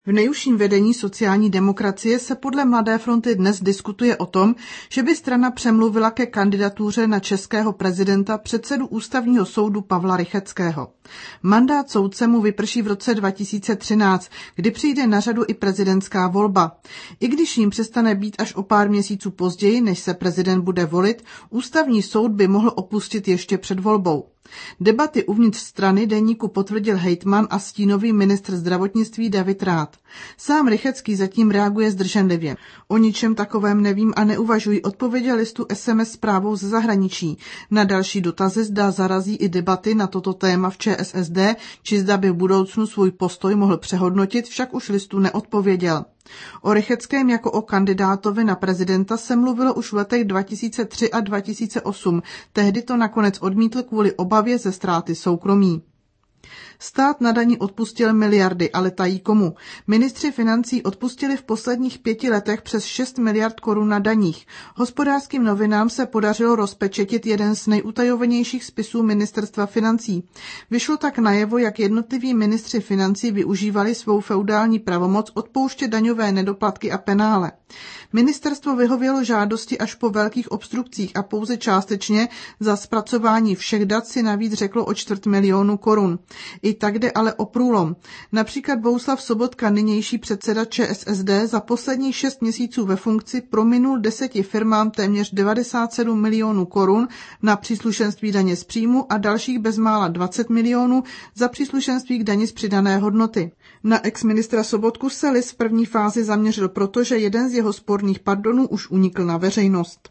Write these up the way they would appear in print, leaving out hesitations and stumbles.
V nejužším vedení sociální demokracie se podle Mladé fronty dnes diskutuje o tom, že by strana přemluvila ke kandidatuře na českého prezidenta předsedu Ústavního soudu Pavla Rychetského. Mandát soudce mu vyprší v roce 2013, kdy přijde na řadu i prezidentská volba. I když jim přestane být až o pár měsíců později, než se prezident bude volit, Ústavní soud by mohl opustit ještě před volbou. Debaty uvnitř strany deníku potvrdil hejtman a stínový ministr zdravotnictví David Rath. Sám Rychetský zatím reaguje zdrženlivě. O ničem takovém nevím a neuvažuji, odpověděl listu SMS zprávou ze zahraničí. Na další dotazy zda zarazí i debaty na toto téma v ČSSD, či zda by v budoucnu svůj postoj mohl přehodnotit, však už listu neodpověděl. O Rychetském jako o kandidátovi na prezidenta se mluvilo už v letech 2003 a 2008. Tehdy to nakonec odmítl kvůli obavě ze ztráty soukromí. Stát na dani odpustil miliardy, ale tají komu. Ministři financí odpustili v posledních 5 letech přes 6 miliard korun na daních. Hospodářským novinám se podařilo rozpečetit jeden z nejutajovanějších spisů ministerstva financí. Vyšlo tak najevo, jak jednotliví ministři financí využívali svou feudální pravomoc odpouštět daňové nedoplatky a penále. Ministerstvo vyhovělo žádosti až po velkých obstrukcích a pouze částečně za zpracování všech dat si navíc řeklo o 250 000 korun. I tak jde ale o průlom. Například Bohuslav Sobotka, nynější předseda ČSSD, za posledních 6 měsíců ve funkci prominul 10 firmám téměř 97 milionů korun na příslušenství daně z příjmu a dalších bezmála 20 milionů za příslušenství k dani z přidané hodnoty. Na exministra Sobotku se list v první fázi zaměřil, protože jeden z jeho sporných pardonů už unikl na veřejnost.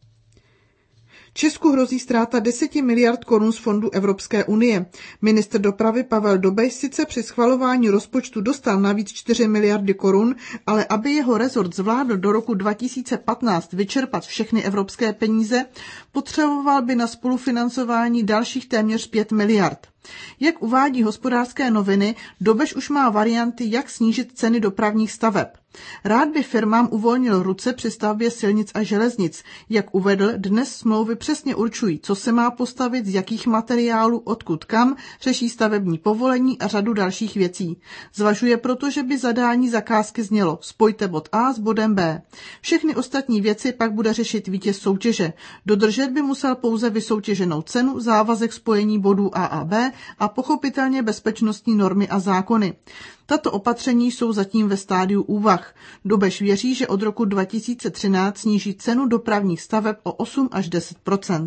Česku hrozí ztráta 10 miliard korun z fondů Evropské unie. Ministr dopravy Pavel Dobeš sice při schvalování rozpočtu dostal navíc 4 miliardy korun, ale aby jeho rezort zvládl do roku 2015 vyčerpat všechny evropské peníze, potřeboval by na spolufinancování dalších téměř 5 miliard. Jak uvádí Hospodářské noviny, Dobeš už má varianty, jak snížit ceny dopravních staveb. Rád by firmám uvolnil ruce při stavbě silnic a železnic. Jak uvedl, dnes smlouvy přesně určují, co se má postavit, z jakých materiálů, odkud kam, řeší stavební povolení a řadu dalších věcí. Zvažuje proto, že by zadání zakázky znělo: spojte bod A s bodem B. Všechny ostatní věci pak bude řešit vítěz soutěže. Dodržet by musel pouze vysoutěženou cenu, závazek spojení bodů A a B a pochopitelně bezpečnostní normy a zákony. Tato opatření jsou zatím ve stádiu úvah. Dobeš věří, že od roku 2013 sníží cenu dopravních staveb o 8 až 10%.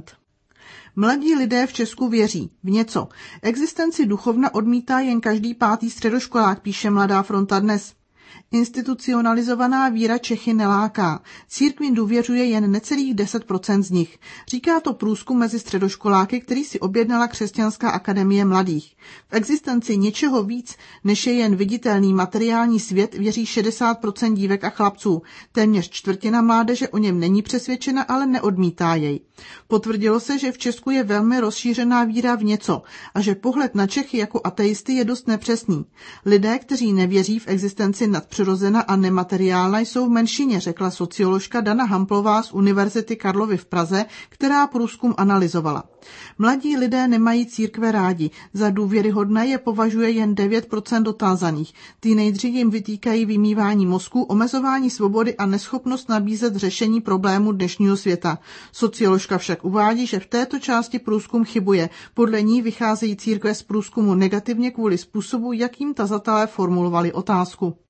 Mladí lidé v Česku věří v něco. Existenci duchovna odmítá jen každý 5. středoškolák, píše Mladá fronta dnes. Institucionalizovaná víra Čechy neláká. Církvi důvěřuje jen necelých 10% z nich. Říká to průzkum mezi středoškoláky, který si objednala Křesťanská akademie mladých. V existenci něčeho víc, než je jen viditelný materiální svět, věří 60% dívek a chlapců. Téměř čtvrtina mládeže o něm není přesvědčena, ale neodmítá jej. Potvrdilo se, že v Česku je velmi rozšířená víra v něco a že pohled na Čechy jako ateisty je dost nepřesný. Lidé, kteří nevěří v existenci nadpřirozena a nemateriálna, jsou v menšině, řekla socioložka Dana Hamplová z Univerzity Karlovy v Praze, která průzkum analyzovala. Mladí lidé nemají církve rádi, za důvěryhodné je považuje jen 9% dotázaných. Teenageři jim vytýkají vymývání mozku, omezování svobody a neschopnost nabízet řešení problémů dnešního světa. Socioložka však uvádí, že v této části průzkum chybuje. Podle ní vycházejí církve z průzkumu negativně kvůli způsobu, jakým tazatelé formulovali otázku.